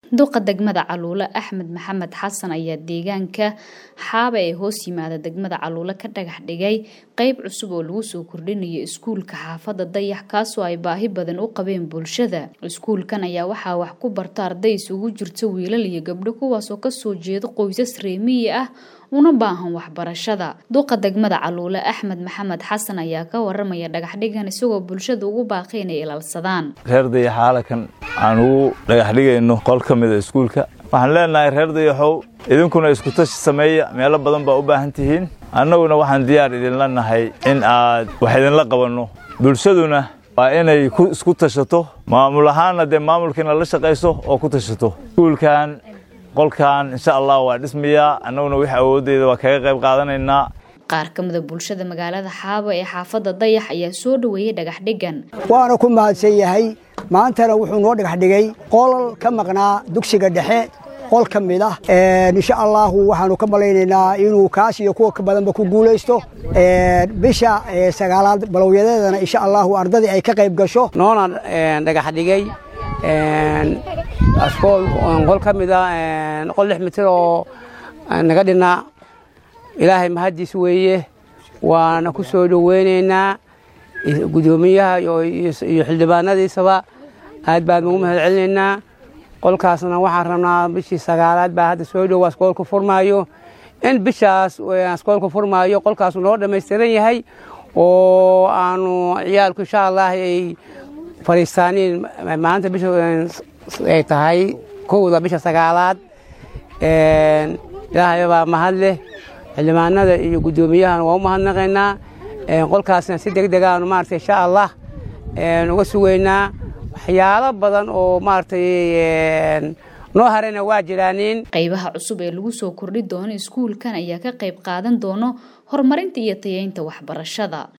duqa degmada Caluula Axmed Maxamed Xasan ayaa deegaanka Xaaba ee hoos yimaada degmada Caluula ka dhagax dhigay qayb cusub oo lagu soo kordhinayo iskuulka xaafada Dayax kaasoo ay baahi badan u qabeen bulshada. Iskuulkan ayaa waxaa wax ku barta arday isugu jirta wiilal iyo gabdho kuwaas oo ka soo jeeda qoysas reer miyi ah una baahan waxbarashada. Duqa degmada Caluula Axmed Maxamed Xasan ayaa ka waramaya dhagax dhigan isagoo bulshada ugu baaqay inay ilaalsadaan. Reer Dayax halkan aanu dhagax dhigayno qol ka mid ah iskuulka. Waxaan leenahay reer Dayaxow idinkuna isku tashi sameeya meelo badan baa u baahan tihiin. Annaguna waxaan diyaar idin leenahay in aad wax idin la qabanno. Bulshaduna waa inay isku tashato maamul ahaana maamulkina la shaqeyso oo ku tashato. Iskuulkan qolkan insha Allah waa dhismiya annaguna wixii awoodeeda waa kaga qayb qaadanaynaa. qaar ka mid ah bulshada magaalada Xaaba ee xaafada Dayax ayaa soo dhaweeyay dhagax dhigan. Waana ku mahadsan yahay maantana wuxuu noo dhagax dhigay qol ka maqnaa dugsiga dhexe qol ka mid ah insha Allah waxaanu ka maleynaynaa inuu kaas iyo kuwa ka badanba ku guuleysto bisha sagaalaad balowyadeedana insha Allah ardadii ay ka qayb gasho noona dhagax dhigay askool qol ka mid ah qol 6 mitir oo naga dhina ilaahay mahadiis weeye waana ku soo dhaweynaynaa gudoomiyaha iyo xildhibaanadiisaba aad baan ugu mahadcelinaynaa qolkaasna waxaan rabnaa bishii sagaalaad baa hadda soo dhow askoolka furmaayo in bishaas askoolka furmaayo qolkaas noo dhameystiran yahay oo aanu ciyaalku insha Allah ay fariistaaniin maanta bisha ay tahay kowda bisha sagaalaad ilaahay baa mahad leh xildhibaanada iyo gudoomiyahan waa u mahadnaqaynaa qolkaasna si degdeg ah maartay insha Allah uga sugeynaa waxyaalo badan oo maartay noo harayna waa jiraanin. Qaybaha cusub ee lagu soo kordhi doono iskuulkan ayaa ka qayb qaadan doono horumarinta iyo tayeynta waxbarashada.